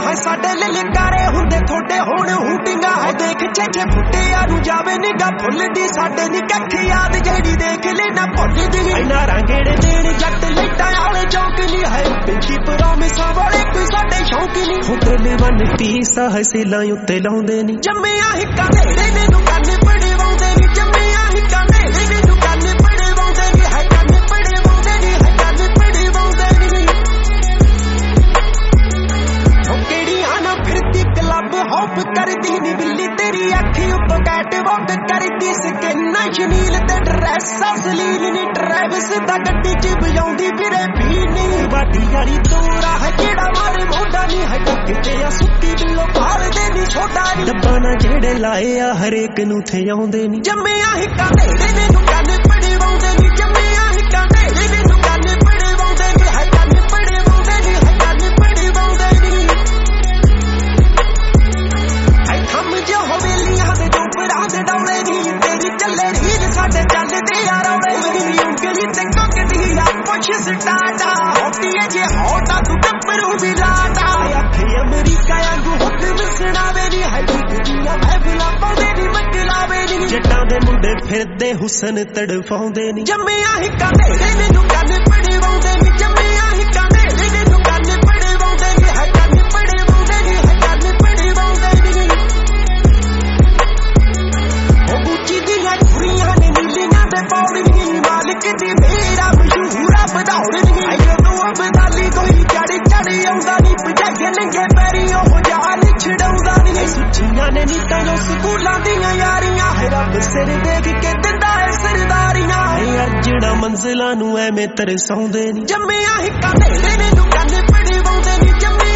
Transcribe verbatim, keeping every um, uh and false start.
है साडे ललकारे हुंदे थोड़े होण हूटिंगा है देख छे फुटिया नू जावे निगा फुलदी साडे दी कख याद जेड़ी देख लेना भुलदी इना रंगेड़े देण जट लैटां वाले चौकली है पिंकी प्रॉमिस वाले कोई साडे शौक नहीं होटल वन तीस हसीलां उत्ते लाउंदे नी जम्मिया हिक्का नेड़े ने नू कंन पड़े वाउंदे नी जम्मिया हिक्का नेड़े ने नू कंन पड़े वाउंदे नी है कंन पड़े वाउंदे नी है कंन पड़े वाउंदे नी ओ केड़ियां ना फिरदी क्लब हॉप करदी नी बिल्ली तेरी अखी उत्तों कैट वॉक करदी स्किन शनील ते ड्रेस असलील नी ट्रैविस दा गड्डी च बजाउंदी फिरे पीनी बाटी वाली तोरा है केड़ा मारे मोढा नी है टक्के आ सुत्ती बिल्लो पाल दे नी छोटा नी डब्बा ना जेड़े लाए आ हरेक नू थे आउंदे नी जम्मिया हिक्का नेड़े ने नू कंन पड़े वाउंदे नी जम्मिया हिक्का नेड़े ने नू कंन पड़े वाउंदे नी है कंन पड़े वाउंदे नी है कंन पड़े वाउंदे नी है थम जो हवेलियां दे डोपड़ा दे डौले नी तेरी चले रील साडे चलदे आ रौले नी उंगली ते कोकदी आ पुछ सटाटा होती है जे होटा तू टप्परू भी लाटा अखे अमेरिका वांगू हुक्म सुनावे नी है दिखदियां महफिलां पाउंदे नी मकलावे नी जट्टां दे मुंडे फिरदे हुसन तड़फाउंदे नी जम्मिया हिक्का नेड़े ने नू कंन पड़े वाउंदे नी जम्मिया हिक्का नेड़े ने नू कंन पड़े वाउंदे नी है कंन पड़े वाउंदे नी है कंन पड़े वाउंदे नी ओ गुच्ची दी कुड़ियां ने नीलियां ते पौड़ियां मालिक दी मेरा मशहूरा बधाउड़ नी आयो तू बदाली कोई चढ़ चढ़ आउंदा नी भजाइए नंगे पैरी ओ जाल छड़ाउंदा नी सुच्चियां ने नी तैनूं स्कूलां दियां यारियां है रब सिर देख के दिंदा है सरदारियां अजड़ा मंजिलां नूं ऐवें तरसाउंदे नी जम्मिया हिक्का नेड़े ने नू कंन पड़े वाउंदे नी जम्मिया